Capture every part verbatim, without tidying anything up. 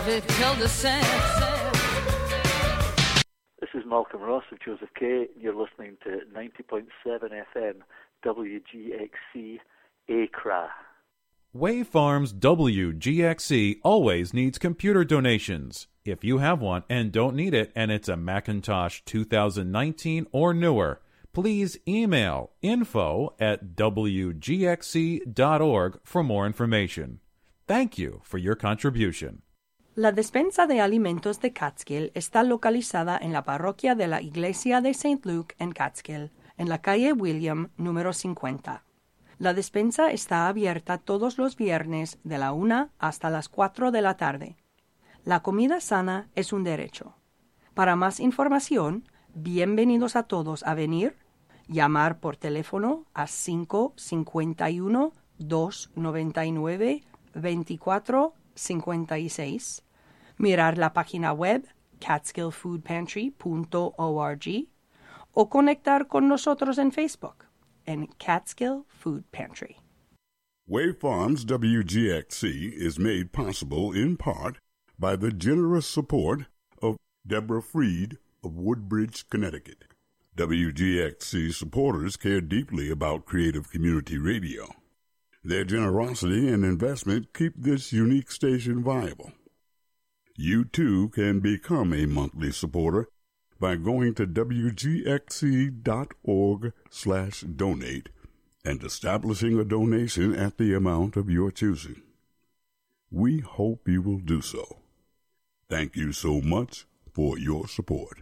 avec cul-de-sac. This is Malcolm Ross of Joseph K. You're listening to ninety point seven F M W G X C Accra. Wavefarms W G X C always needs computer donations. If you have one and don't need it and it's a Macintosh two thousand nineteen or newer, please email info at w g x c dot org for more information. Thank you for your contribution. La despensa de alimentos de Catskill está localizada en la parroquia de la Iglesia de Saint Luke en Catskill, en la calle William número cincuenta. La despensa está abierta todos los viernes de la una hasta las cuatro de la tarde. La comida sana es un derecho. Para más información, bienvenidos a todos a venir, llamar por teléfono a cinco cinco uno, dos nueve nueve, dos cuatro cinco seis, mirar la página web catskill food pantry punto org o conectar con nosotros en Facebook en Catskill Food Pantry. Wavefarms W G X C is made possible in part by the generous support of Deborah Freed of Woodbridge, Connecticut. W G X C supporters care deeply about creative community radio. Their generosity and investment keep this unique station viable. You, too, can become a monthly supporter by going to w g x c dot org slash donate and establishing a donation at the amount of your choosing. We hope you will do so. Thank you so much for your support.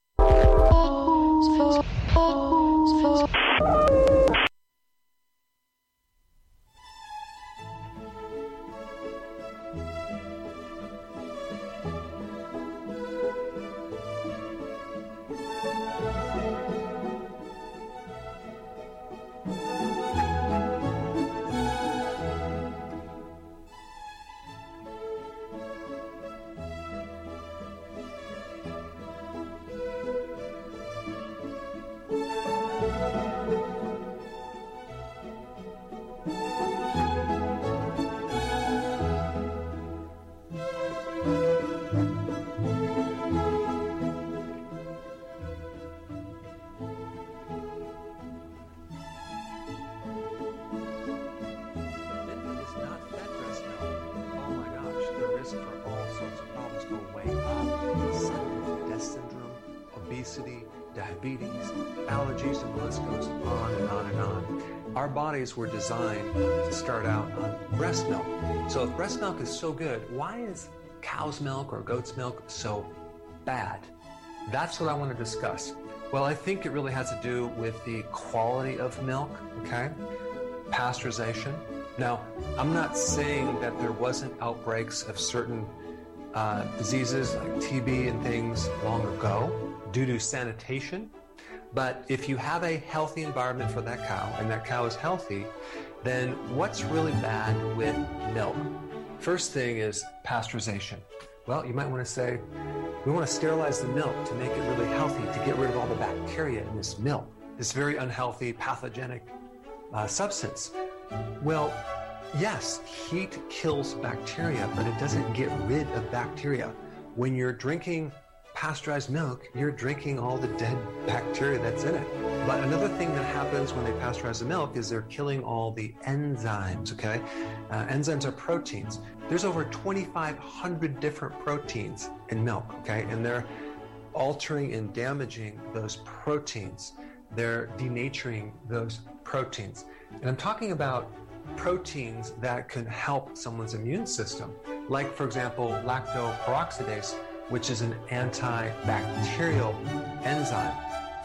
Diabetes, allergies, and the list goes on and on and on. Our bodies were designed to start out on breast milk. So if breast milk is so good, why is cow's milk or goat's milk so bad? That's what I want to discuss. Well, I think it really has to do with the quality of milk, okay? Pasteurization. Now, I'm not saying that there wasn't outbreaks of certain uh, diseases like T B and things long ago due to sanitation. But if you have a healthy environment for that cow and that cow is healthy, then what's really bad with milk? First thing is pasteurization. Well, you might want to say, we want to sterilize the milk to make it really healthy, to get rid of all the bacteria in this milk, this very unhealthy, pathogenic uh, substance. Well, yes, heat kills bacteria, but it doesn't get rid of bacteria. When you're drinking pasteurized milk, you're drinking all the dead bacteria that's in it. But another thing that happens when they pasteurize the milk is they're killing all the enzymes, okay? Uh, enzymes are proteins. There's over twenty-five hundred different proteins in milk, okay? And they're altering and damaging those proteins. They're denaturing those proteins. And I'm talking about proteins that can help someone's immune system, like, for example, lactoperoxidase, which is an antibacterial enzyme.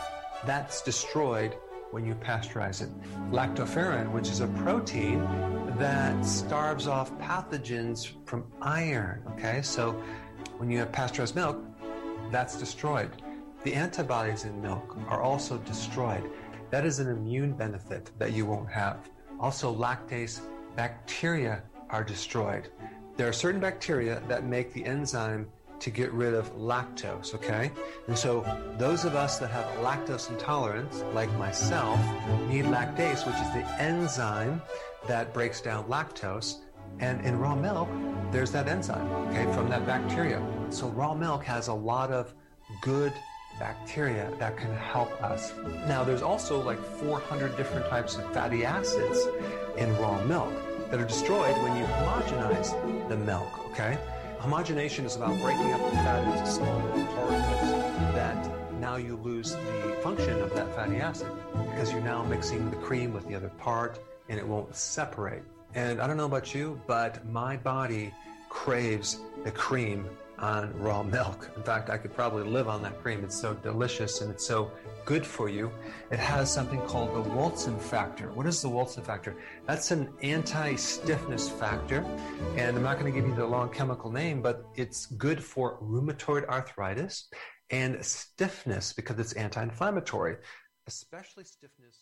That's destroyed when you pasteurize it. Lactoferrin, which is a protein that starves off pathogens from iron, okay? So when you have pasteurized milk, that's destroyed. The antibodies in milk are also destroyed. That is an immune benefit that you won't have. Also, lactase bacteria are destroyed. There are certain bacteria that make the enzyme to get rid of lactose, okay? And so those of us that have lactose intolerance, like myself, need lactase, which is the enzyme that breaks down lactose. And in raw milk, there's that enzyme, okay, from that bacteria. So raw milk has a lot of good bacteria that can help us. Now, there's also like four hundred different types of fatty acids in raw milk that are destroyed when you homogenize the milk, okay? Homogenation is about breaking up the fat into small particles that now you lose the function of that fatty acid because you're now mixing the cream with the other part and it won't separate. And I don't know about you, but my body craves the cream on raw milk. In fact, I could probably live on that cream. It's so delicious and it's so good for you. It has something called the Wilson factor. What is the Wilson factor? That's an anti-stiffness factor. And I'm not going to give you the long chemical name, but it's good for rheumatoid arthritis and stiffness because it's anti-inflammatory, especially stiffness.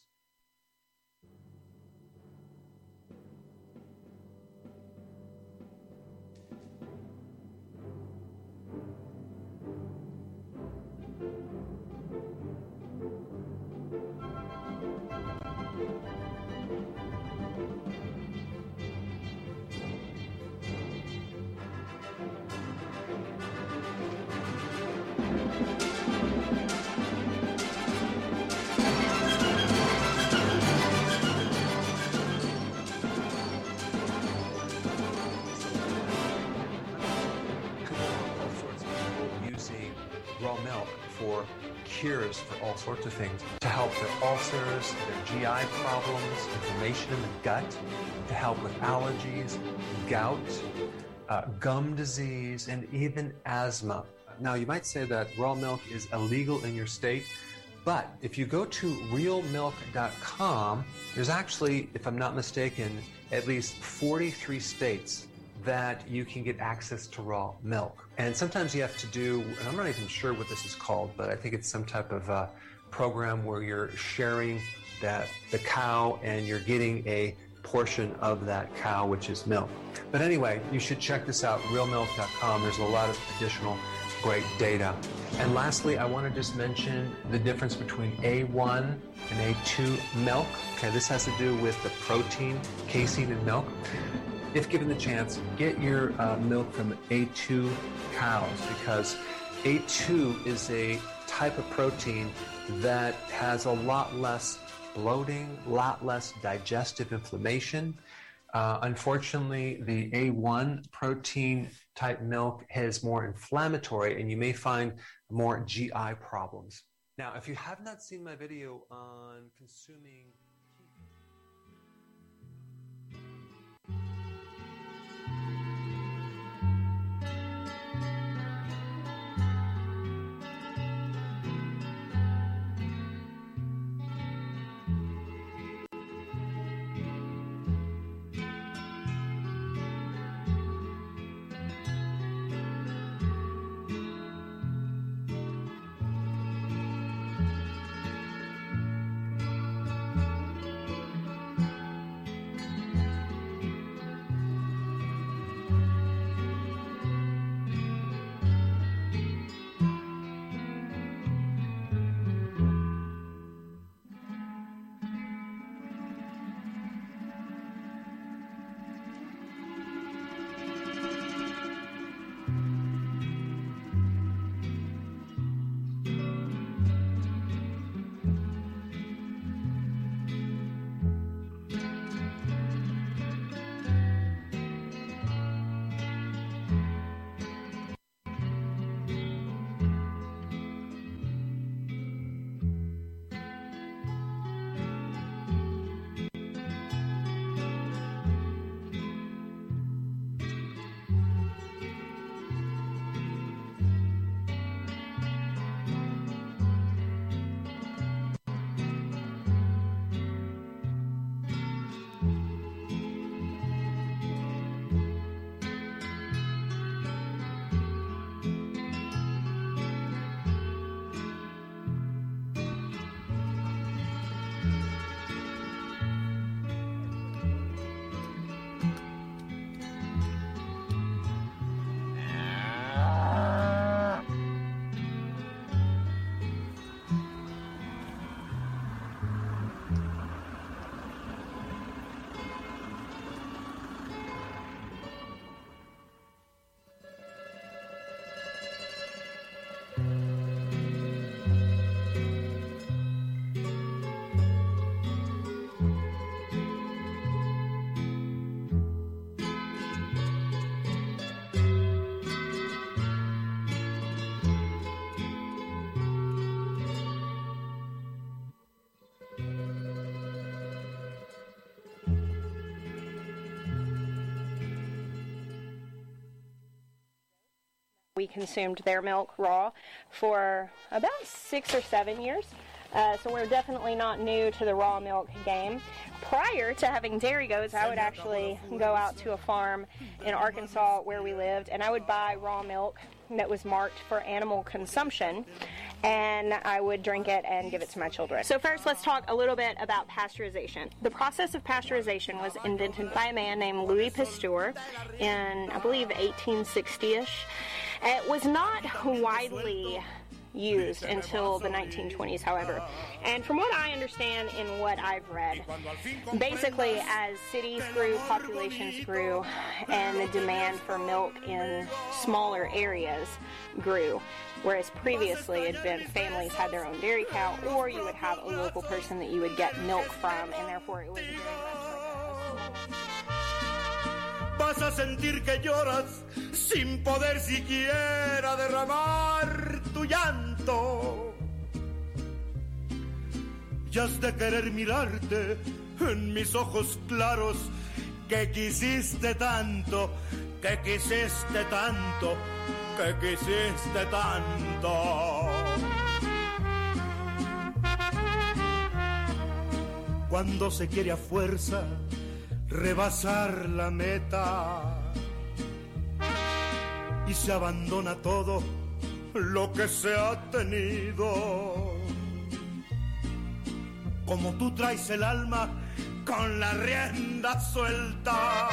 Raw milk for cures for all sorts of things, to help their ulcers, their G I problems, inflammation in the gut, to help with allergies, gout, uh, gum disease, and even asthma. Now, you might say that raw milk is illegal in your state, but if you go to real milk dot com, there's actually, if I'm not mistaken, at least forty-three states that you can get access to raw milk. And sometimes you have to do, and I'm not even sure what this is called, but I think it's some type of uh, program where you're sharing that the cow and you're getting a portion of that cow, which is milk. But anyway, you should check this out, real milk dot com. There's a lot of additional great data. And lastly, I want to just mention the difference between A one and A two milk. Okay, this has to do with the protein, casein in milk. If given the chance, get your uh, milk from A two cows because A two is a type of protein that has a lot less bloating, a lot less digestive inflammation. Uh, unfortunately, the A one protein type milk is more inflammatory and you may find more G I problems. Now, if you have not seen my video on consuming We consumed their milk raw for about six or seven years. Uh, so we're definitely not new to the raw milk game. Prior to having dairy goats, I would actually go out to a farm in Arkansas where we lived, and I would buy raw milk that was marked for animal consumption, and I would drink it and give it to my children. So first, let's talk a little bit about pasteurization. The process of pasteurization was invented by a man named Louis Pasteur in, I believe, eighteen sixty-ish. It was not widely used until the nineteen twenties, however. And from what I understand in what I've read, basically as cities grew, populations grew, and the demand for milk in smaller areas grew, whereas previously it had been families had their own dairy cow, or you would have a local person that you would get milk from, and therefore it was very much Vas a sentir que lloras sin poder siquiera derramar tu llanto. Y has de querer mirarte en mis ojos claros que quisiste tanto, que quisiste tanto, que quisiste tanto. Cuando se quiere a fuerza rebasar la meta y se abandona todo lo que se ha tenido. Como tú traes el alma con la rienda suelta.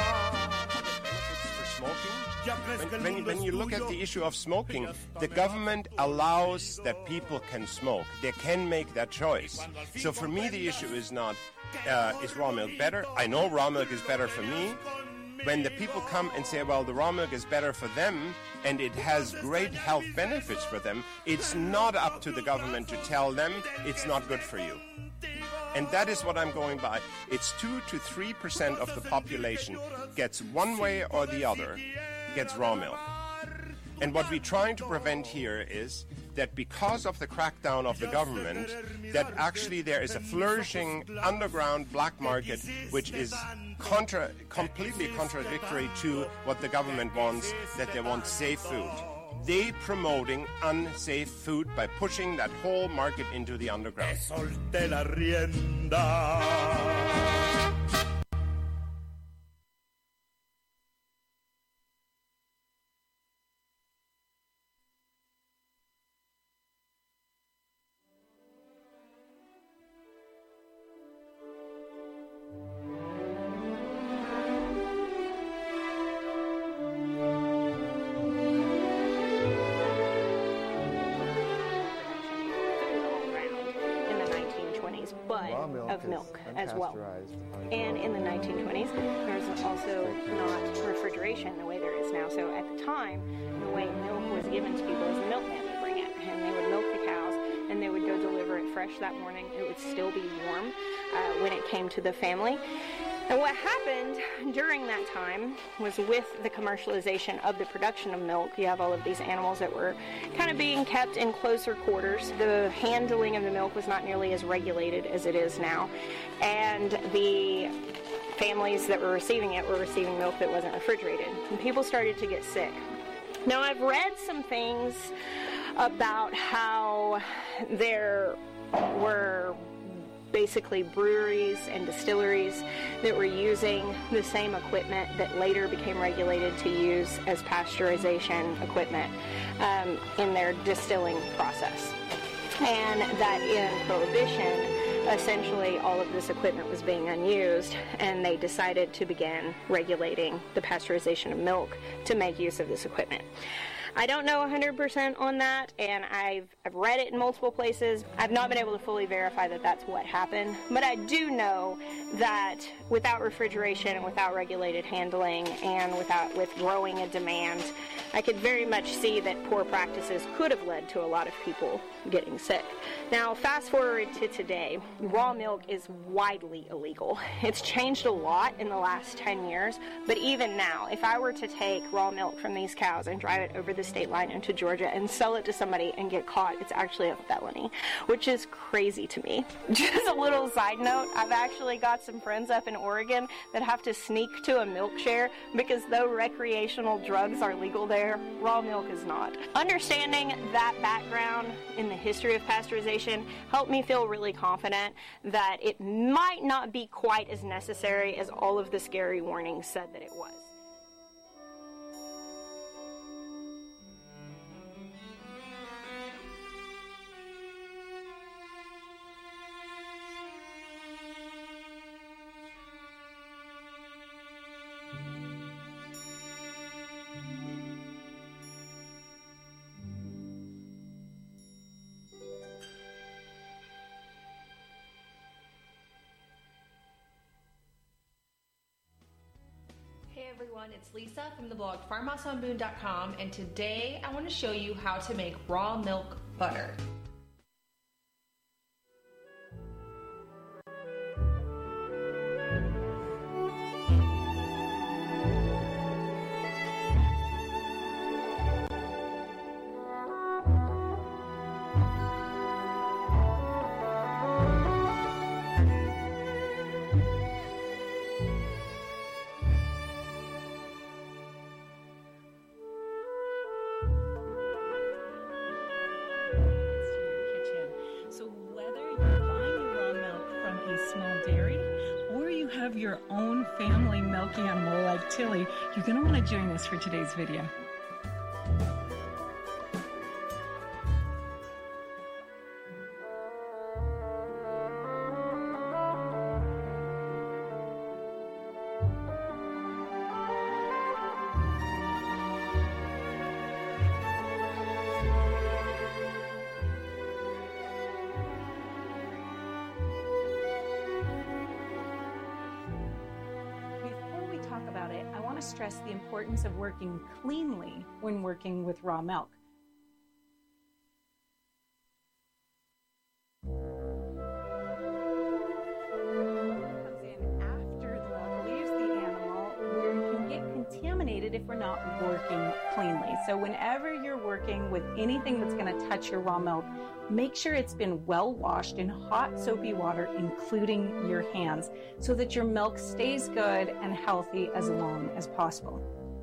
When, when, when you look at the issue of smoking, the government allows that people can smoke. They can make that choice. So for me, the issue is not, uh, is raw milk better? I know raw milk is better for me. When the people come and say, well, the raw milk is better for them and it has great health benefits for them, it's not up to the government to tell them it's not good for you. And that is what I'm going by. It's two to three percent of the population gets one way or the other, gets raw milk. And what we're trying to prevent here is that because of the crackdown of the government, that actually there is a flourishing underground black market which is contra- completely contradictory to what the government wants, that they want safe food. They promoting unsafe food by pushing that whole market into the underground. Solté la rienda. Of milk as well. And in the nineteen twenties, there was also not refrigeration the way there is now. So at the time, the way milk was given to people is the milkman would bring it, and they would milk the cows, and they would go deliver it fresh that morning. It would still be warm uh, when it came to the family. And what happened during that time was with the commercialization of the production of milk, you have all of these animals that were kind of being kept in closer quarters. The handling of the milk was not nearly as regulated as it is now. And the families that were receiving it were receiving milk that wasn't refrigerated. And people started to get sick. Now, I've read some things about how there were basically breweries and distilleries that were using the same equipment that later became regulated to use as pasteurization equipment um, in their distilling process. And that in Prohibition, essentially all of this equipment was being unused, and they decided to begin regulating the pasteurization of milk to make use of this equipment. I don't know one hundred percent on that, and I've, I've read it in multiple places. I've not been able to fully verify that that's what happened, but I do know that without refrigeration and without regulated handling and without with growing a demand, I could very much see that poor practices could have led to a lot of people getting sick. Now, fast forward to today, raw milk is widely illegal. It's changed a lot in the last ten years, but even now, if I were to take raw milk from these cows and drive it over the the state line into Georgia and sell it to somebody and get caught, it's actually a felony, which is crazy to me. Just a little side note, I've actually got some friends up in Oregon that have to sneak to a milk share because though recreational drugs are legal there, raw milk is not. Understanding that background in the history of pasteurization helped me feel really confident that it might not be quite as necessary as all of the scary warnings said that it was. Hey everyone, it's Lisa from the blog farmhouse on boone dot com, and today I want to show you how to make raw milk butter. Your own family milk animal like Tilly, you're going to want to join us for today's video. Stress the importance of working cleanly when working with raw milk. Comes in after the milk leaves the animal, where it can get contaminated if we're not working cleanly. So whenever you're working with anything that's going to touch your raw milk, make sure it's been well washed in hot soapy water, including your hands, so that your milk stays good and healthy as long as possible.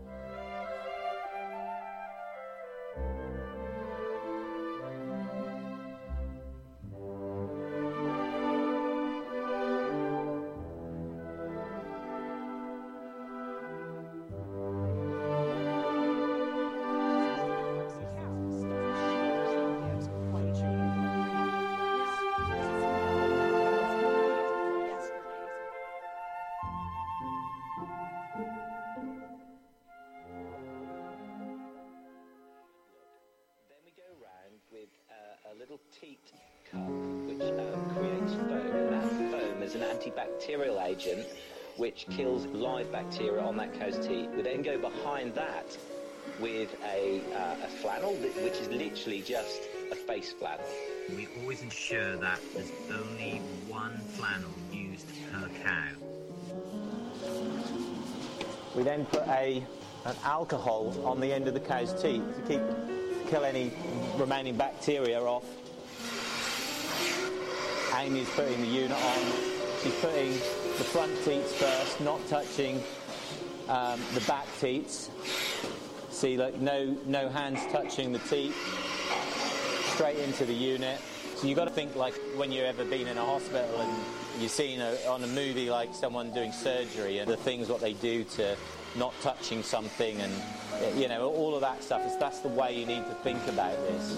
A little teat cup which um, creates foam. That foam is an antibacterial agent which kills live bacteria on that cow's teat. We then go behind that with a, uh, a flannel which is literally just a face flannel. We always ensure that there's only one flannel used per cow. We then put a an alcohol on the end of the cow's teat to keep kill any remaining bacteria off. Amy's putting the unit on. She's putting the front teats first, not touching um, the back teats. See, like no no hands touching the teat. Straight into the unit. So you've got to think like when you've ever been in a hospital and you've seen a, on a movie like someone doing surgery and the things what they do to not touching something and you know all of that stuff. Is that's the way you need to think about this.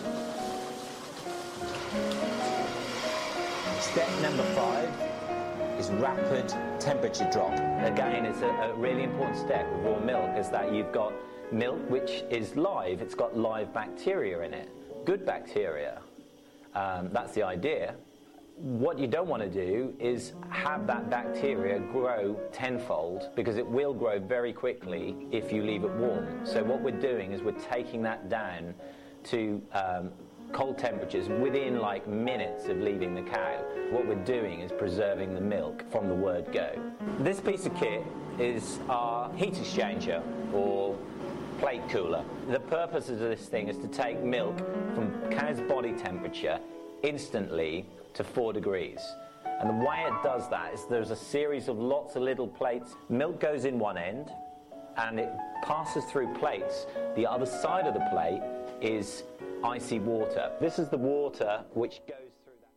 Step number five is rapid temperature drop. Again, it's a, a really important step with raw milk is that you've got milk which is live. It's got live bacteria in it. Good bacteria. Um, that's the idea. What you don't want to do is have that bacteria grow tenfold because it will grow very quickly if you leave it warm. So what we're doing is we're taking that down to um, cold temperatures within like minutes of leaving the cow. What we're doing is preserving the milk from the word go. This piece of kit is our heat exchanger or plate cooler. The purpose of this thing is to take milk from cow's body temperature instantly to four degrees. And the way it does that is there's a series of lots of little plates. Milk goes in one end, and it passes through plates. The other side of the plate is icy water. This is the water which goes through that.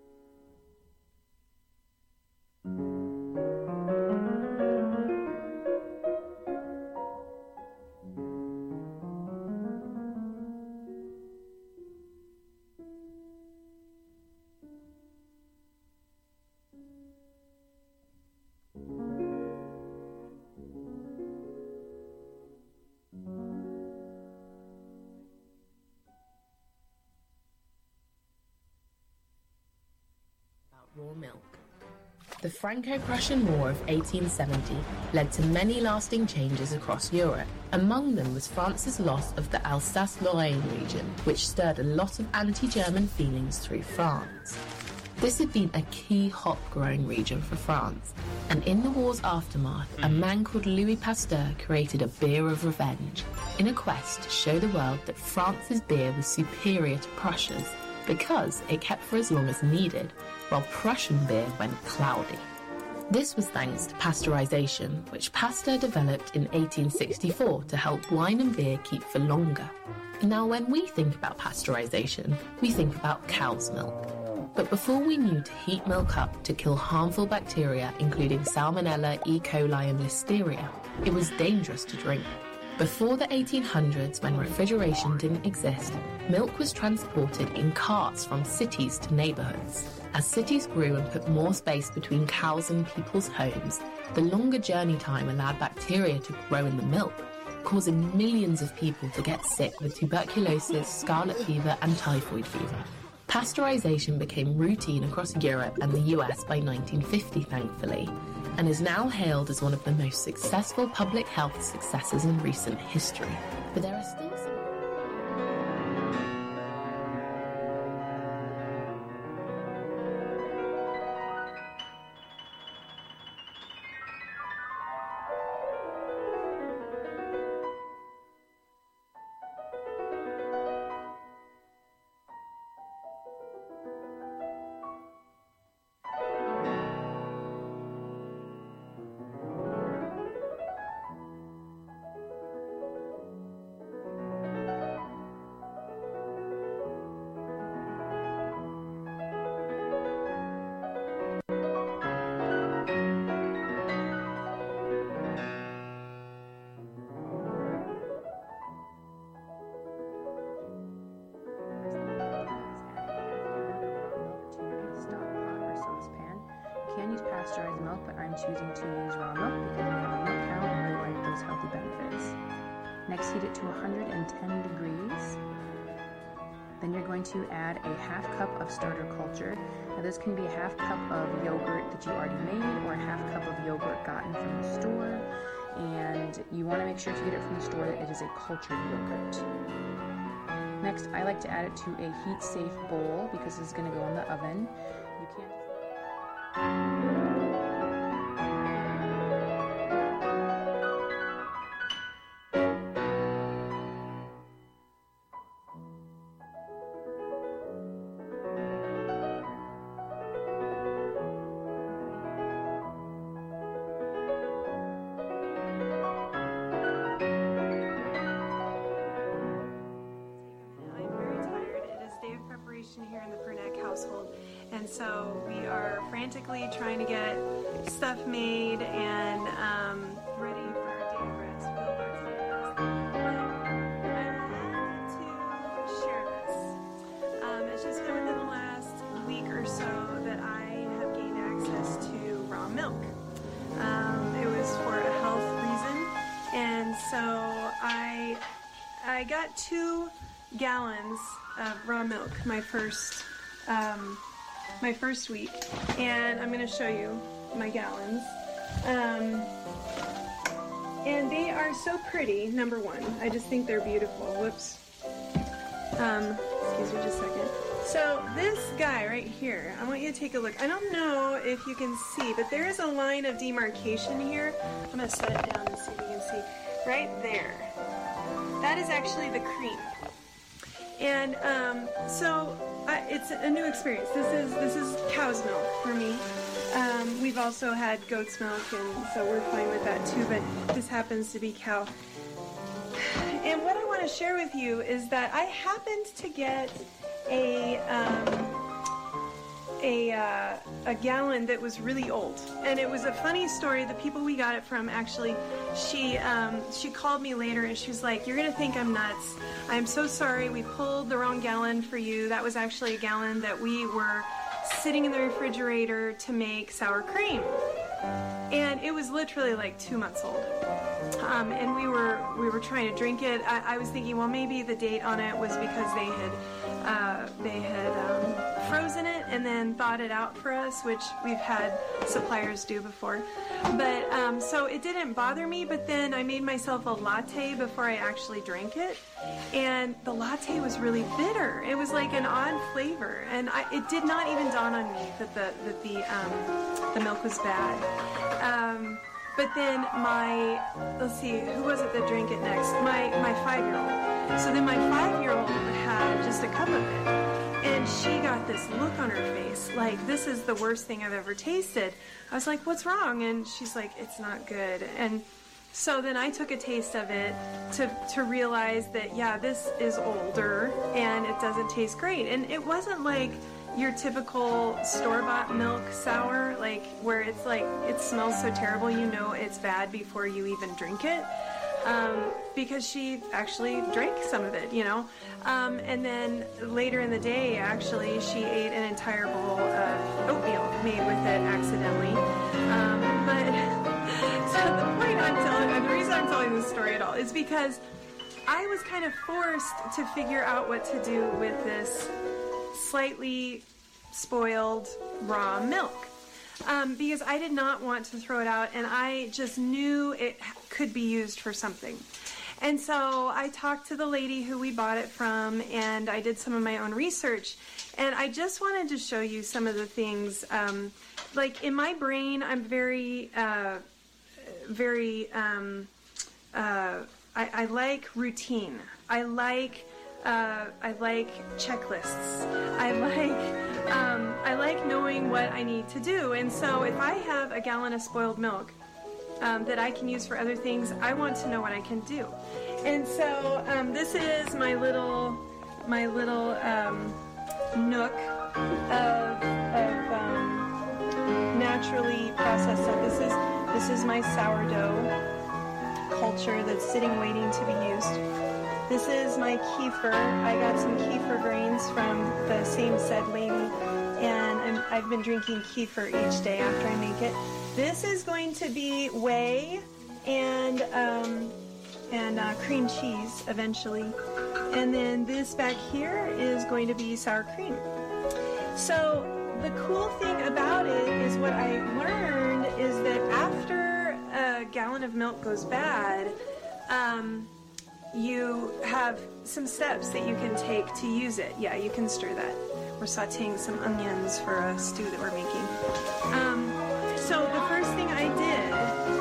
Raw milk. The Franco-Prussian War of eighteen seventy led to many lasting changes across Europe. Among them was France's loss of the Alsace-Lorraine region, which stirred a lot of anti-German feelings through France. This had been a key hop-growing region for France, and in the war's aftermath, a man called Louis Pasteur created a beer of revenge, in a quest to show the world that France's beer was superior to Prussia's, because it kept for as long as needed, while Prussian beer went cloudy. This was thanks to pasteurization, which Pasteur developed in eighteen sixty-four to help wine and beer keep for longer. Now, when we think about pasteurization, we think about cow's milk. But before we knew to heat milk up to kill harmful bacteria, including Salmonella, E. coli, and Listeria, it was dangerous to drink. Before the eighteen hundreds, when refrigeration didn't exist, milk was transported in carts from cities to neighbourhoods. As cities grew and put more space between cows and people's homes, the longer journey time allowed bacteria to grow in the milk, causing millions of people to get sick with tuberculosis, scarlet fever, and typhoid fever. Pasteurization became routine across Europe and the U S by nineteen fifty, thankfully, and is now hailed as one of the most successful public health successes in recent history. But there are still some... pasteurized milk, but I'm choosing to use raw milk because I have a milk cow and really like those healthy benefits. Next, heat it to one hundred ten degrees. Then you're going to add a half cup of starter culture. Now this can be a half cup of yogurt that you already made or a half cup of yogurt gotten from the store. And you want to make sure to get it from the store that it is a cultured yogurt. Next, I like to add it to a heat-safe bowl because this is going to go in the oven. You can't... here in the Purneck household, and so we are frantically trying to get stuff made and um, ready for our day of rest. I wanted to share this. Um, it's just been within the last week or so that I have gained access to raw milk. Um, it was for a health reason, and so I I got two gallons of raw milk my first um, my first week, and I'm going to show you my gallons. Um, and they are so pretty. Number one, I just think they're beautiful. Whoops. Um, excuse me just a second. So this guy right here, I want you to take a look. I don't know if you can see, but there is a line of demarcation here. I'm going to set it down and see if you can see. Right there. that is actually the cream. And um, so I, it's a new experience. This is this is cow's milk for me. Um, we've also had goat's milk, and so we're fine with that too, but this happens to be cow. And what I want to share with you is that I happened to get a um, a uh, a gallon that was really old, and it was a funny story. The people we got it from, actually, she um, she called me later and she was like, "You're gonna think I'm nuts. I'm so sorry. We pulled the wrong gallon for you. That was actually a gallon that we were sitting in the refrigerator to make sour cream." And it was literally like two months old. Um, and we were we were trying to drink it. I, I was thinking, well, maybe the date on it was because they had uh, they had um, frozen it and then thawed it out for us, which we've had suppliers do before. But um, so it didn't bother me. But then I made myself a latte before I actually drank it, and the latte was really bitter. It was like an odd flavor, and I, it did not even dawn on me that the that the um, the milk was bad. Um, But then my, let's see, who was it that drank it next? My my five-year-old. So then my five-year-old had just a cup of it, and she got this look on her face, like, this is the worst thing I've ever tasted. I was like, what's wrong? And she's like, it's not good. And so then I took a taste of it to, to realize that, yeah, this is older, and it doesn't taste great. And it wasn't like your typical store-bought milk sour, like where it's like it smells so terrible you know it's bad before you even drink it, um, because she actually drank some of it, you know. Um, and then later in the day, actually, she ate an entire bowl of oatmeal made with it accidentally. Um, but so the point I'm telling, and the reason I'm telling this story at all is because I was kind of forced to figure out what to do with this slightly spoiled raw milk, um, because I did not want to throw it out, and I just knew it could be used for something. And so I talked to the lady who we bought it from, and I did some of my own research, and I just wanted to show you some of the things. Um, like in my brain, I'm very, uh, very, um, uh, I, I like routine. I like Uh, I like checklists. I like um, I like knowing what I need to do. And so if I have a gallon of spoiled milk um, that I can use for other things, I want to know what I can do. And so um, this is my little my little um, nook of, of um, naturally processed stuff. This is this is my sourdough culture that's sitting waiting to be used. This is my kefir. I got some kefir grains from the same said lady, and I'm, I've been drinking kefir each day after I make it. This is going to be whey and um, and uh, cream cheese eventually, and then this back here is going to be sour cream. So the cool thing about it is what I learned is that after a gallon of milk goes bad, um, you have some steps that you can take to use it. Yeah, you can stir that. We're sauteing some onions for a stew that we're making. Um, so the first thing I did...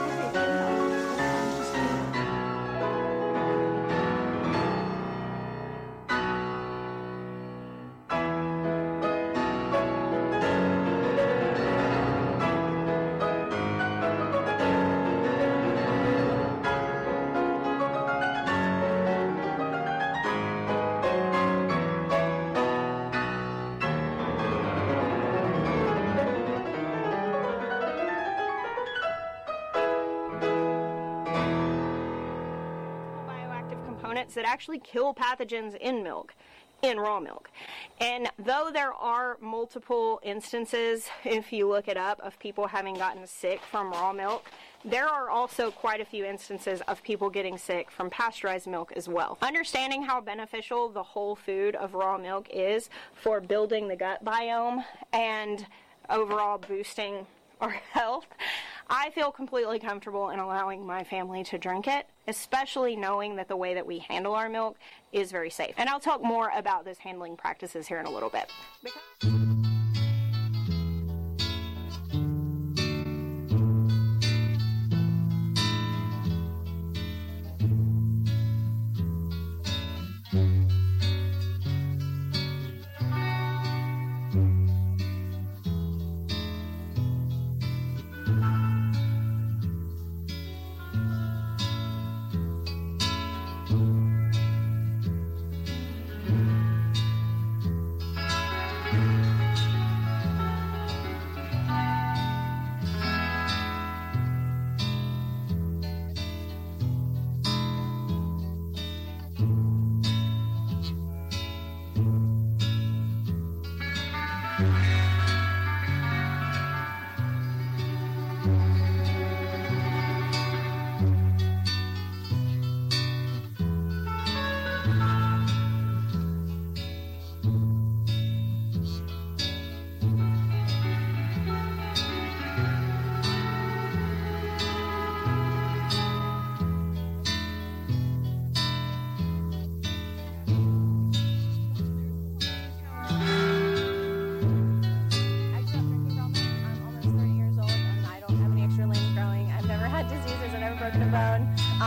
that actually kill pathogens in milk, in raw milk. And though there are multiple instances, if you look it up, of people having gotten sick from raw milk, there are also quite a few instances of people getting sick from pasteurized milk as well. Understanding how beneficial the whole food of raw milk is for building the gut biome and overall boosting our health, I feel completely comfortable in allowing my family to drink it, especially knowing that the way that we handle our milk is very safe. And I'll talk more about those handling practices here in a little bit. Because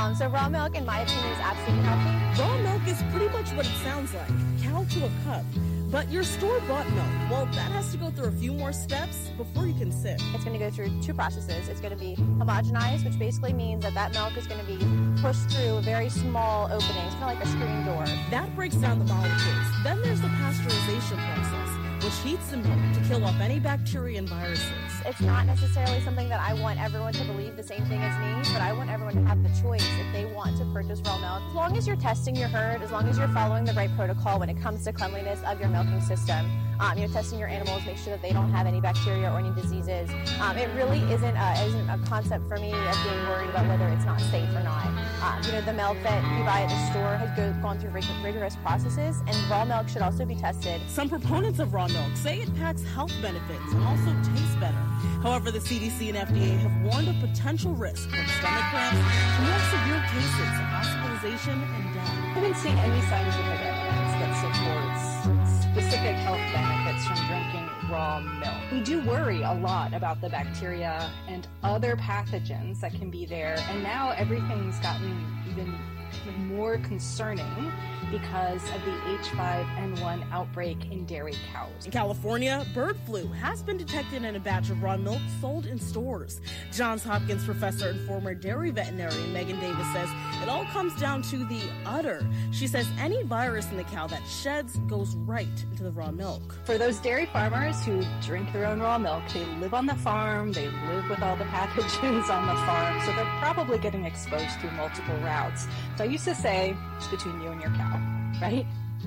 Um, so raw milk, in my opinion, is absolutely healthy. Raw milk is pretty much what it sounds like, cow to a cup. But your store-bought milk, well, that has to go through a few more steps before you can sip. It's going to go through two processes. It's going to be homogenized, which basically means that that milk is going to be pushed through a very small opening. It's kind of like a screen door. That breaks down the molecules. Then there's the pasteurization process, which heats the milk to kill off any bacteria and viruses. It's not necessarily something that I want everyone to believe the same thing as me, but I want everyone to have the choice if they want to purchase raw milk. As long as you're testing your herd, as long as you're following the right protocol when it comes to cleanliness of your milking system, um, you're testing your animals, make sure that they don't have any bacteria or any diseases. Um, it really isn't a, isn't a concept for me of being worried about whether it's not safe or not. Um, you know, the milk that you buy at the store has go, gone through rig- rigorous processes, and raw milk should also be tested. Some proponents of raw milk say it packs health benefits and also tastes better. However, the C D C and F D A have warned of potential risk from stomach cramps to more severe cases of hospitalization and death. I haven't seen any scientific evidence that supports specific health benefits from drinking raw milk. We do worry a lot about the bacteria and other pathogens that can be there, and now everything's gotten even more concerning because of the H five N one outbreak in dairy cows. In California, bird flu has been detected in a batch of raw milk sold in stores. Johns Hopkins professor and former dairy veterinarian Megan Davis says it all comes down to the udder. She says any virus in the cow that sheds goes right into the raw milk. For those dairy farmers who drink their own raw milk, they live on the farm, they live with all the pathogens on the farm, so they're probably getting exposed through multiple routes. So I used to say, it's between you and your cow. Right?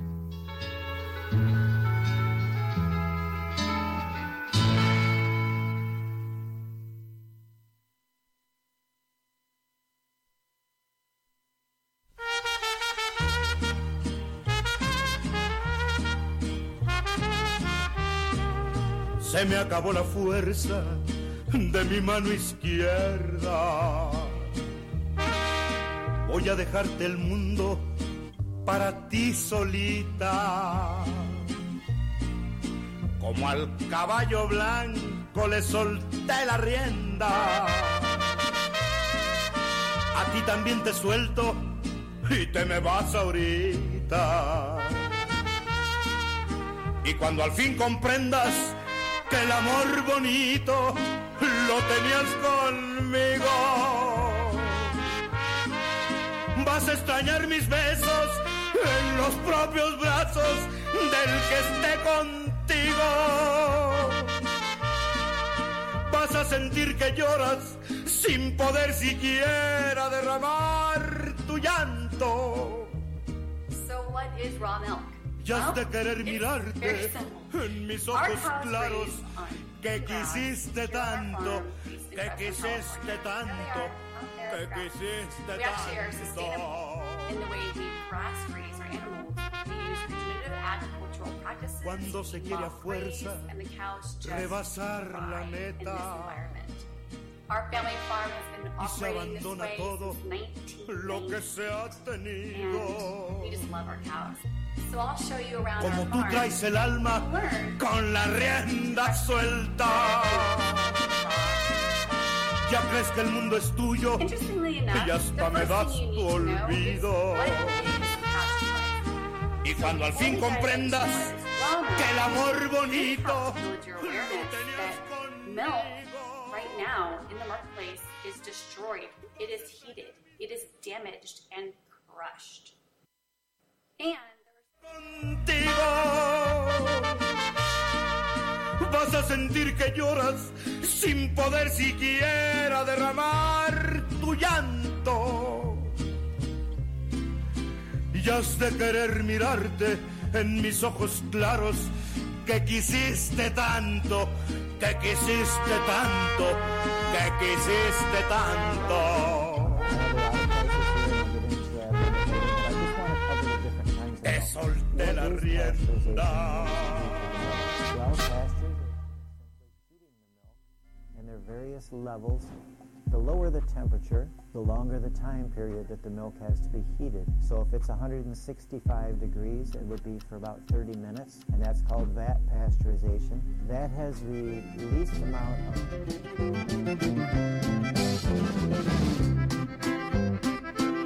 Se me acabó la fuerza de mi mano izquierda. Voy a dejarte el mundo para ti solita. Como al caballo blanco le solté la rienda. A ti también te suelto y te me vas ahorita. Y cuando al fin comprendas que el amor bonito lo tenías conmigo, vas a extrañar mis besos en los propios brazos del que esté contigo. Vas a sentir que lloras sin poder siquiera derramar tu llanto. So what is raw milk? Ya has well, de querer mirarte en mis ojos claros, que quisiste tanto, que quisiste tanto, que quisiste we actually are tanto. sustainable in the way we grass raise our animals. We use regenerative agricultural practices Cuando se quiere a fuerza and the cows just rebasar la thrive in this meta environment. Our family farm has been y se operating this abandona way todo since nineteen lo que se ha tenido. we just love our cows. So I'll show you around Como our tú farm. traes el alma con la rienda suelta, ya crees que el mundo es tuyo Interestingly enough, y hasta the me first das thing you tu need to know is olvido. what is pasture. Y cuando al fin comprendas que el amor bonito Build your awareness that milk right now in the marketplace is destroyed. It is heated. It is damaged and crushed. And contigo vas a sentir que lloras sin poder siquiera derramar tu llanto. Y has de querer mirarte en mis ojos claros, que quisiste tanto, que quisiste tanto, que quisiste tanto. Te solté la rienda. Well pastures and their various levels. The lower the temperature, the longer the time period that the milk has to be heated. So if it's one hundred sixty-five degrees, it would be for about thirty minutes, and that's called vat pasteurization. That has the least amount of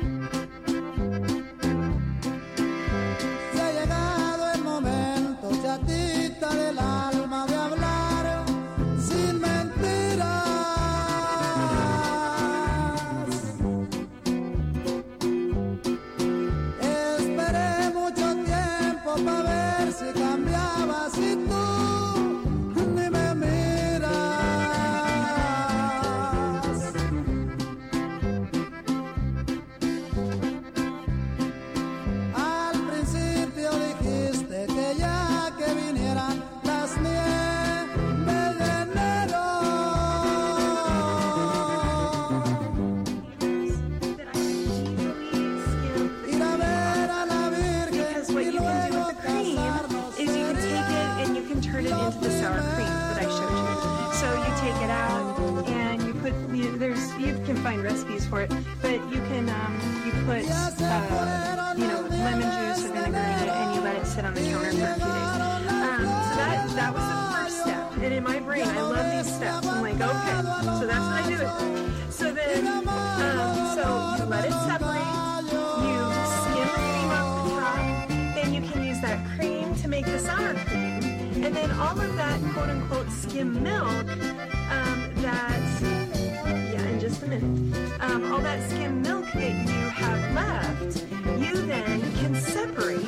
can find recipes for it. But you can, um, you put, uh, you know, lemon juice or vinegar in it, and you let it sit on the counter for a few days. Um, so that that was the first step. And in my brain, I love these steps. I'm like, okay, so that's how I do it. So then, um, so you let it separate. You skim the cream off the top. Then you can use that cream to make the sour cream. And then all of that quote-unquote skim milk, um, that, yeah, in just a minute, um, all that skim milk that you have left, you then can separate.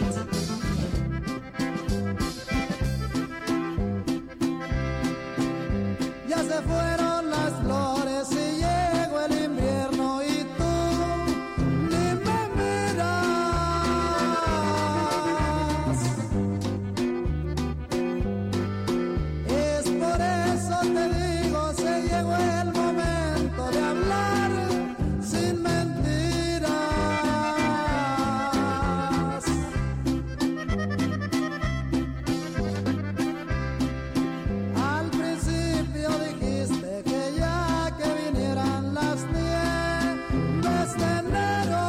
Ya se fueron las flores y llegó el invierno y tú ni me miras. Es por eso te digo, se llegó el momento de hablar sin mentiras. Al principio dijiste que ya que vinieran las nieves de enero.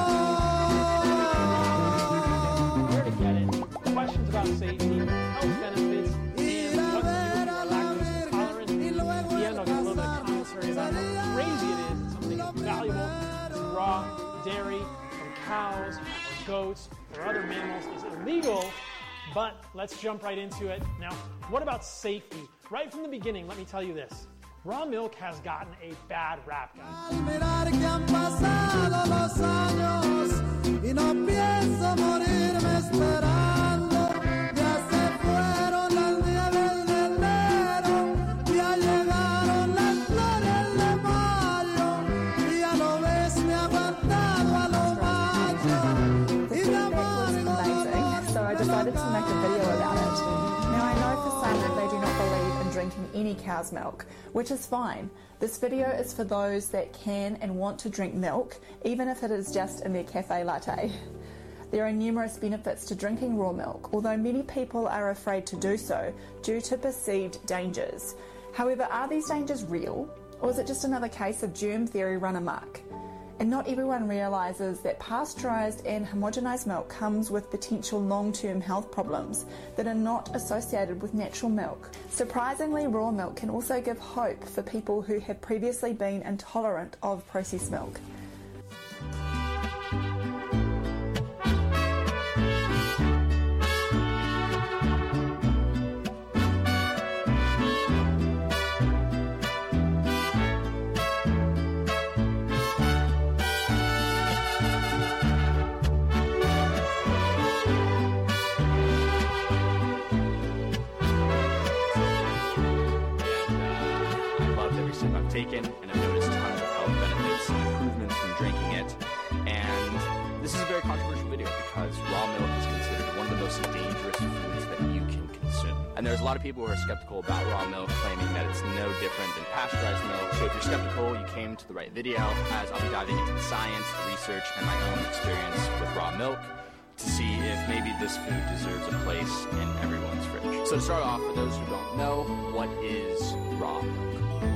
Where to get it, questions about safety, health benefits, and what to do if you're lactose intolerant. At the end, I'll give a little bit of commentary about how crazy it is that something as valuable as raw dairy from cows or goats or other mammals is illegal. But let's jump right into it. Now, what about safety? Right from the beginning, let me tell you this. Raw milk has gotten a bad rap, guys. Al mirar que han pasado los años y no pienso morirme esperando. Ya se fueron las nieves de enero, ya llegaron las flores de mayo y ya lo ves, me ha aguantado a lo macho y de amargo dolor. So I decided to make a video about it. Now I know for some that they do not believe in drinking any cow's milk, which is fine. This video is for those that can and want to drink milk, even if it is just in their cafe latte. There are numerous benefits to drinking raw milk, although many people are afraid to do so due to perceived dangers. However, are these dangers real, or is it just another case of germ theory run amok? And not everyone realises that pasteurised and homogenised milk comes with potential long-term health problems that are not associated with natural milk. Surprisingly, raw milk can also give hope for people who have previously been intolerant of processed milk. Taken, and I've noticed tons of health benefits and improvements from drinking it. And this is a very controversial video because raw milk is considered one of the most dangerous foods that you can consume. And there's a lot of people who are skeptical about raw milk, claiming that it's no different than pasteurized milk. So if you're skeptical, you came to the right video, as I'll be diving into the science, the research, and my own experience with raw milk to see if maybe this food deserves a place in everyone's fridge. So to start off, for those who don't know, what is raw milk?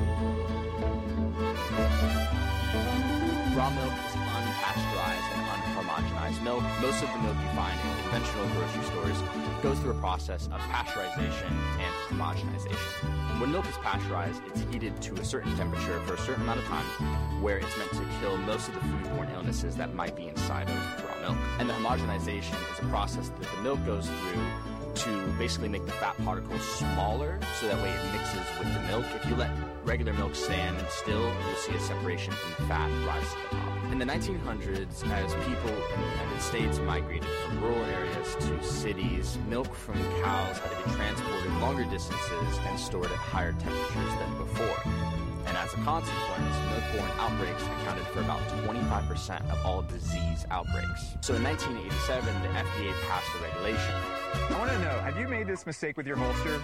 Raw milk is unpasteurized and unhomogenized milk. Most of the milk you find in conventional grocery stores goes through a process of pasteurization and homogenization. When milk is pasteurized, it's heated to a certain temperature for a certain amount of time, where it's meant to kill most of the foodborne illnesses that might be inside of raw milk. And the homogenization is a process that the milk goes through to basically make the fat particles smaller, so that way it mixes with the milk. If you let regular milk stand still, you'll see a separation and the fat rise to the top. In the nineteen hundreds, as people in the United States migrated from rural areas to cities, milk from cows had to be transported longer distances and stored at higher temperatures than before. And as a consequence, milk-borne outbreaks accounted for about twenty-five percent of all disease outbreaks. So in nineteen eighty-seven, the F D A passed a regulation. I want to know, have you made this mistake with your holster?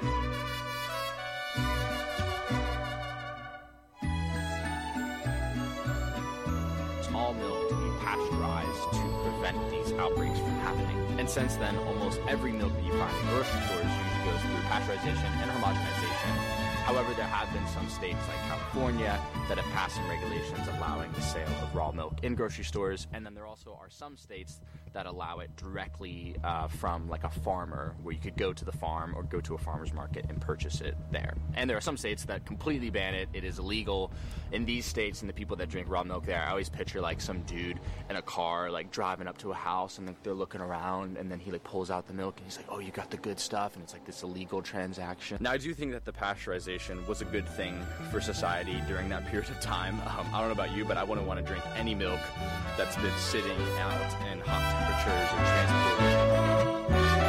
All milk to be pasteurized to prevent these outbreaks from happening. And since then, almost every milk that you find in grocery stores usually goes through pasteurization and homogenization. However, there have been some states like California that have passed some regulations allowing the sale of raw milk in grocery stores, and then there also are some states that allow it directly uh, from like a farmer, where you could go to the farm or go to a farmer's market and purchase it there. And there are some states that completely ban it. It is illegal. In these states, and the people that drink raw milk there, I always picture like some dude in a car like driving up to a house, and like, they're looking around, and then he like pulls out the milk and he's like, oh, you got the good stuff, and it's like this illegal transaction. Now, I do think that the pasteurization was a good thing for society during that period of time. Um, I don't know about you, but I wouldn't want to drink any milk that's been sitting out in hot temperatures or transported.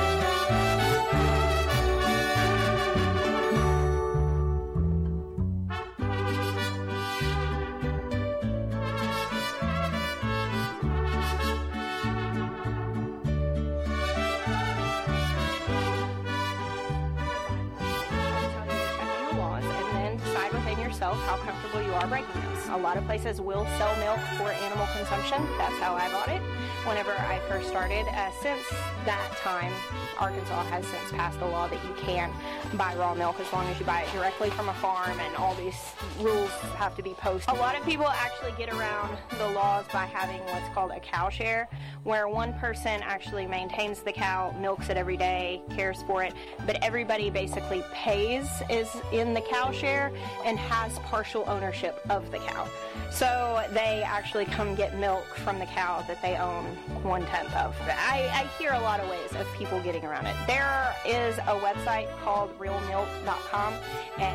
How comfortable you are breaking those. A lot of places will sell milk for animal consumption. That's how I bought it whenever I first started. Uh, since that time, Arkansas has since passed a law that you can buy raw milk as long as you buy it directly from a farm, and all these rules have to be posted. A lot of people actually get around the laws by having what's called a cow share, where one person actually maintains the cow, milks it every day, cares for it, but everybody basically pays is in the cow share and has partial ownership of the cow. So they actually come get milk from the cow that they own one-tenth of. I, I hear a lot of ways of people getting around it. There is a website called real milk dot com, and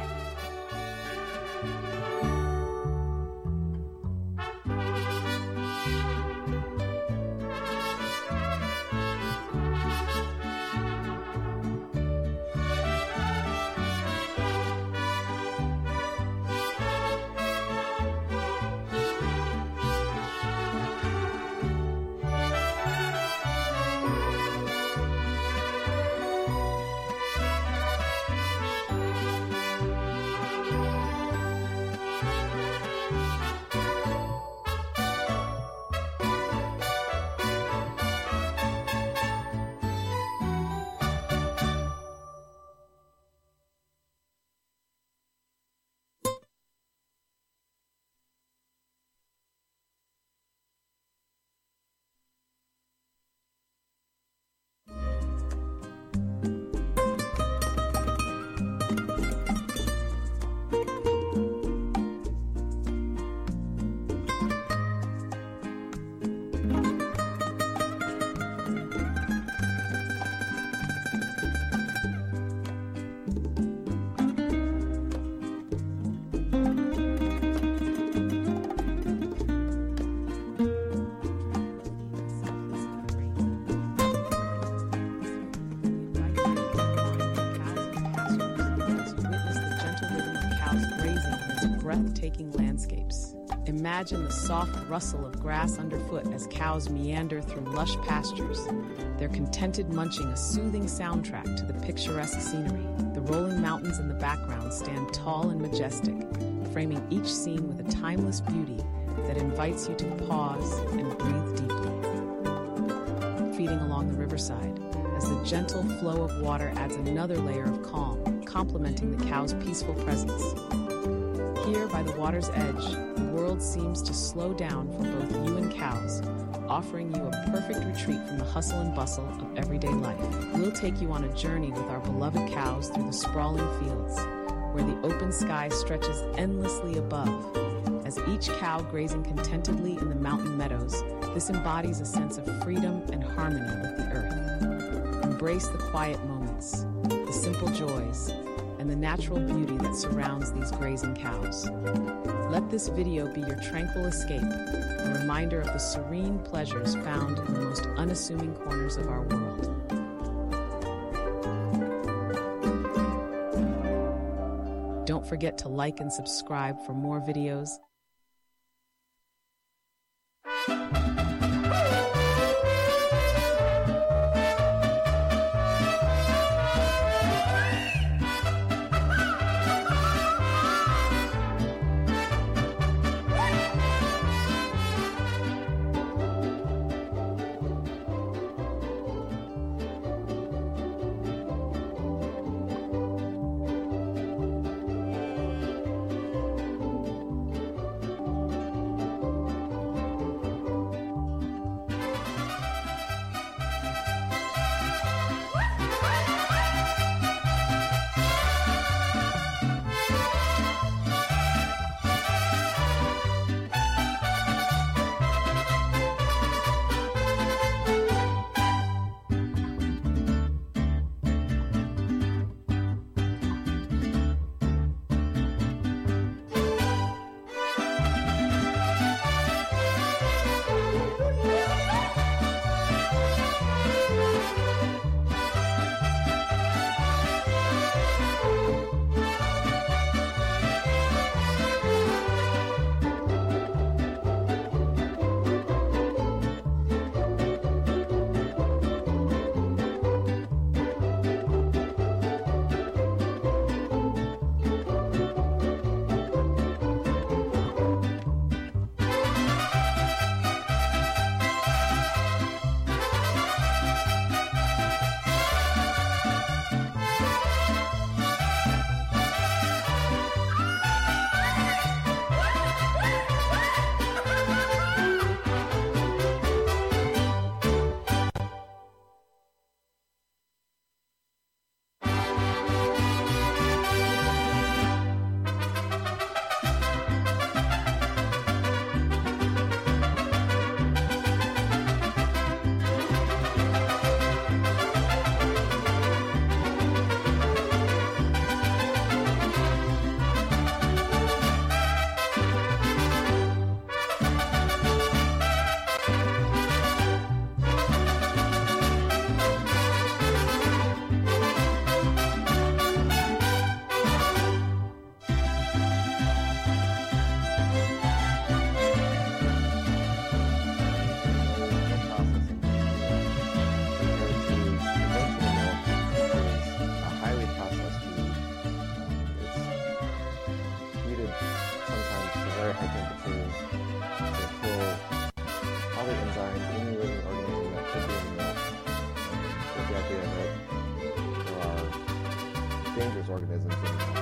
breathtaking landscapes. Imagine the soft rustle of grass underfoot as cows meander through lush pastures, their contented munching a soothing soundtrack to the picturesque scenery. The rolling mountains in the background stand tall and majestic, framing each scene with a timeless beauty that invites you to pause and breathe deeply. Feeding along the riverside, as the gentle flow of water adds another layer of calm, complementing the cow's peaceful presence. Here by the water's edge, the world seems to slow down for both you and cows, offering you a perfect retreat from the hustle and bustle of everyday life. We'll take you on a journey with our beloved cows through the sprawling fields, where the open sky stretches endlessly above. As each cow grazing contentedly in the mountain meadows, this embodies a sense of freedom and harmony with the earth. Embrace the quiet moments, the simple joys, and the natural beauty that surrounds these grazing cows. Let this video be your tranquil escape, a reminder of the serene pleasures found in the most unassuming corners of our world. Don't forget to like and subscribe for more videos. high temperatures to kill all the enzymes, any living organism that could be in the milk. Um, with the idea that there are dangerous organisms in the milk.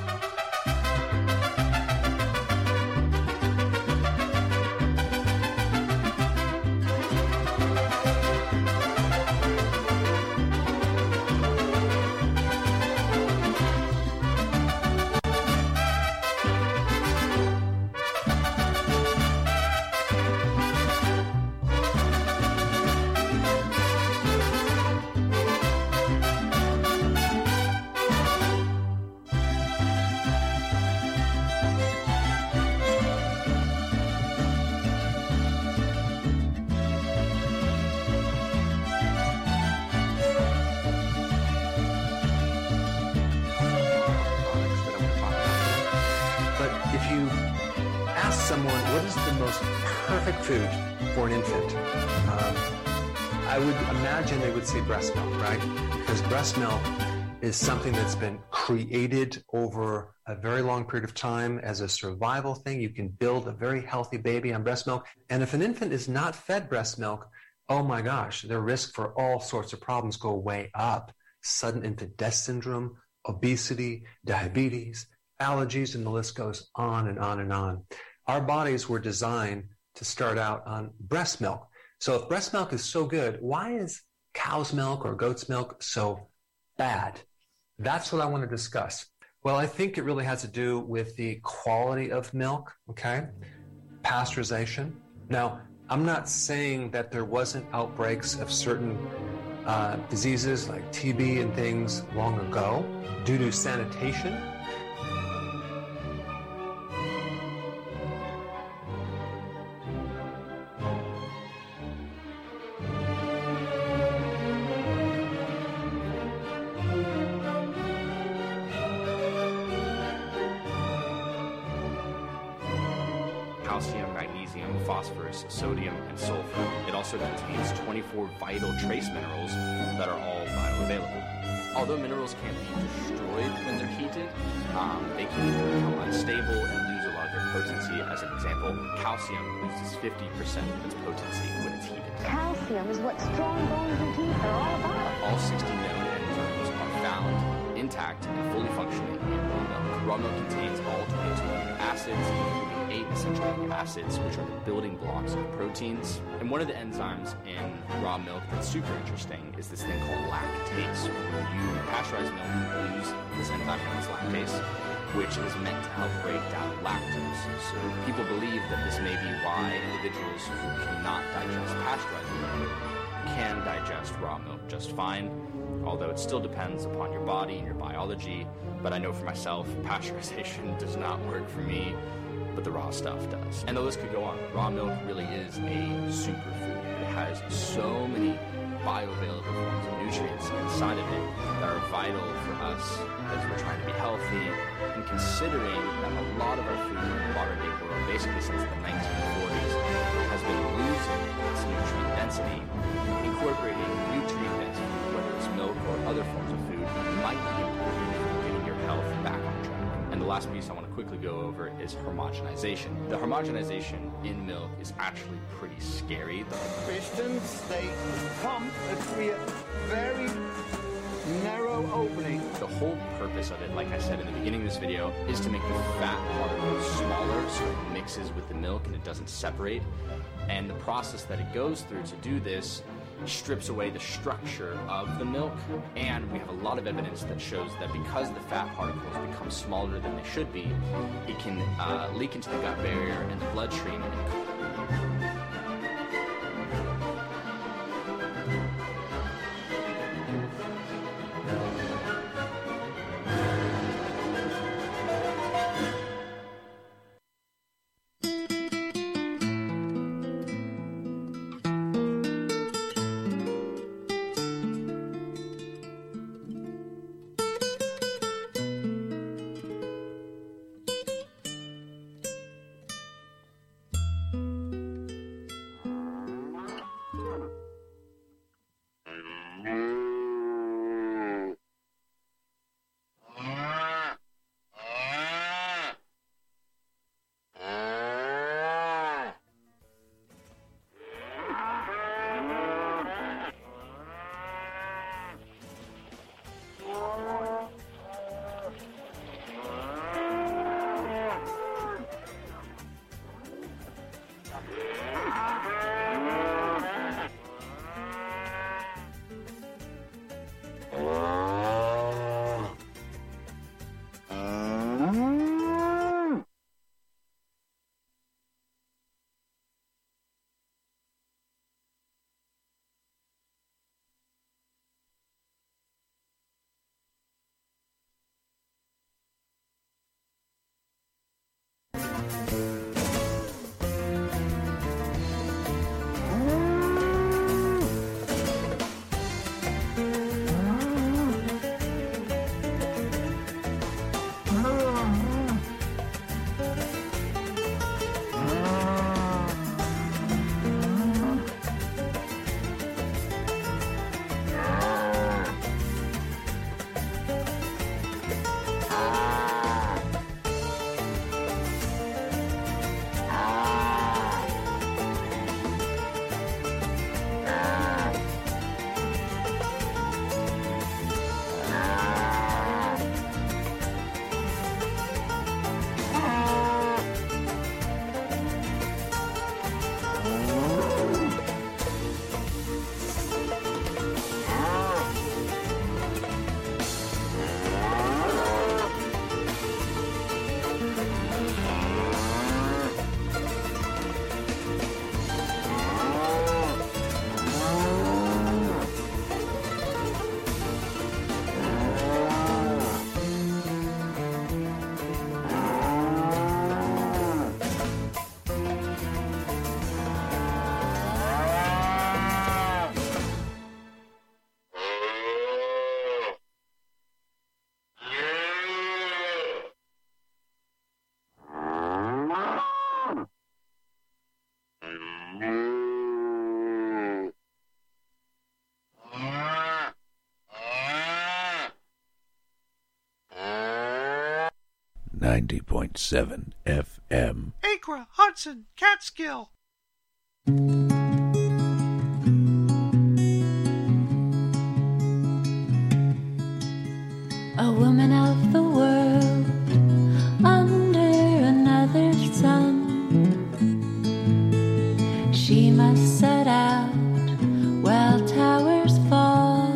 Someone, what is the most perfect food for an infant? Um, I would imagine they would say breast milk, right? Because breast milk is something that's been created over a very long period of time as a survival thing. You can build a very healthy baby on breast milk. And if an infant is not fed breast milk, oh my gosh, their risk for all sorts of problems go way up. Sudden infant death syndrome, obesity, diabetes, allergies, and the list goes on and on and on. Our bodies were designed to start out on breast milk. So if breast milk is so good, why is cow's milk or goat's milk so bad? That's what I want to discuss. Well, I think it really has to do with the quality of milk, okay? Pasteurization. Now, I'm not saying that there wasn't outbreaks of certain uh, diseases like T B and things long ago due to sanitation. Calcium, magnesium, phosphorus, sodium, and sulfur. It also contains twenty-four vital trace minerals that are all bioavailable. Although minerals can't be destroyed when they're heated, um, they can become unstable and lose a lot of their potency. As an example, calcium loses fifty percent of its potency when it's heated. Calcium is what strong bones and teeth are all about. All sixty known enzymes are found intact and fully functioning in raw milk. Raw milk contains all twenty-two amino acids, including eight essential amino acids, which are the building blocks of proteins. And one of the enzymes in raw milk that's super interesting is this thing called lactase. When you pasteurize milk, you use this enzyme known as lactase, which is meant to help break down lactose. So people believe that this may be why individuals who cannot digest pasteurized milk can digest raw milk just fine, although it still depends upon your body and your biology. But I know for myself, pasteurization does not work for me, but the raw stuff does. And the list could go on. Raw milk really is a superfood. It has so many bioavailable forms of nutrients inside of it that are vital for us as we're trying to be healthy, and considering that a lot of our food in the modern day world, basically since the nineteen forties, has been losing its nutrient density. Incorporating nutrient dense food, whether it's milk or other forms of food, might be important for getting your health back on track. And the last piece I want to quickly go over is homogenization. The homogenization in milk is actually pretty scary. The pistons, they pump and create very narrow opening. The whole purpose of it, like I said in the beginning of this video, is to make the fat particles smaller so it mixes with the milk and it doesn't separate. And the process that it goes through to do this strips away the structure of the milk, and we have a lot of evidence that shows that because the fat particles become smaller than they should be, it can uh, leak into the gut barrier and the bloodstream and ninety point seven F M. Acra, Hudson, Catskill. A woman of the world under another sun. She must set out while towers fall.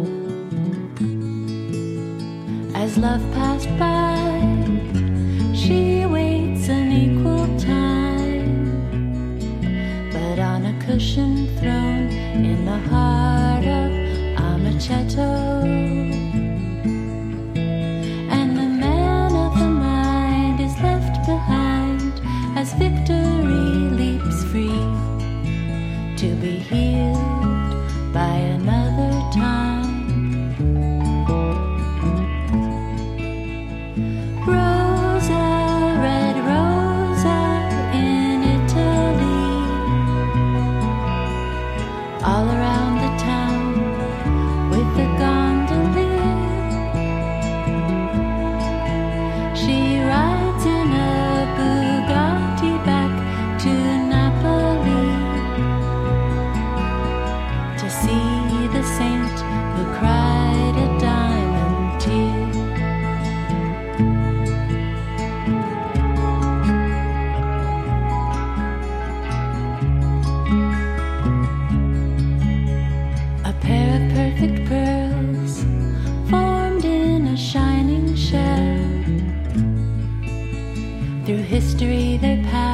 As love passed by, she waits an equal time, but on a cushion throne in the heart of Amaceto. And the man of the mind is left behind as victory leaps free to be healed by another time. History they pass.